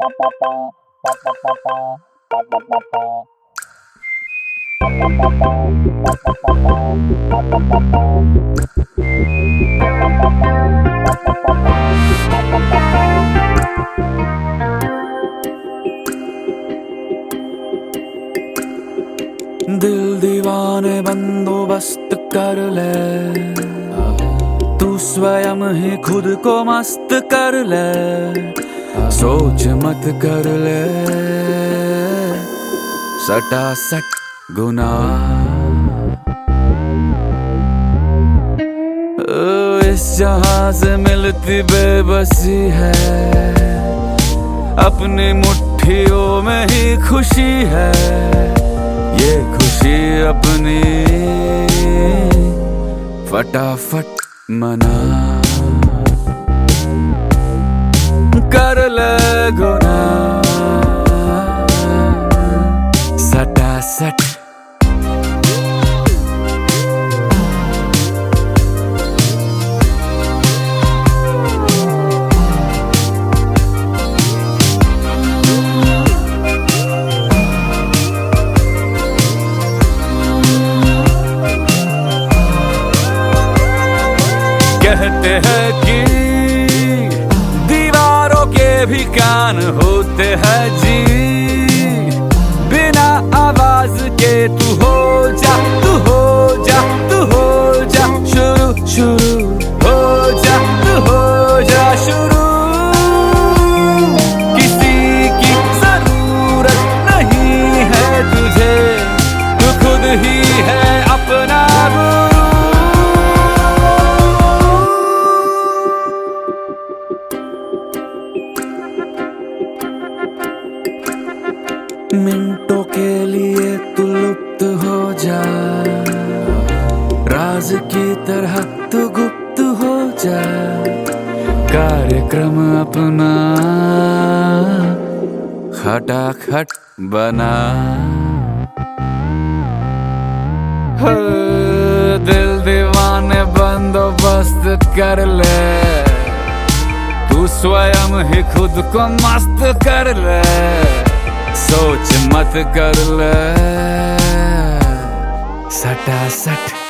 दिल दीवाने बंदोबस्त कर ले, तू स्वयं ही खुद को मस्त कर ले, सोच मत कर ले सटासट गुनाह। इस जहां से मिलती बेबसी है, अपनी मुट्ठियों में ही खुशी है, ये खुशी अपनी फटाफट मना। कर ले गुनाह सटासट। कहते हैं कि दीवारों के भी कान होते हैं जी, बिना आवाज के तू हो जा, तू हो जा, तू हो जा शुरू, शुरू हो जा, तू हो जा शुरू। किसी की जरूरत नहीं है तुझे, तू खुद ही है अपना गुरु। मिनटों के लिए तू लुप्त हो जा, राज की तरह तू गुप्त हो जा, कार्यक्रम अपना खटाखट बना। दिल दीवाने बंदोबस्त कर ले, तू स्वयं ही खुद को मस्त कर ले, सोच मत कर ले सटासट।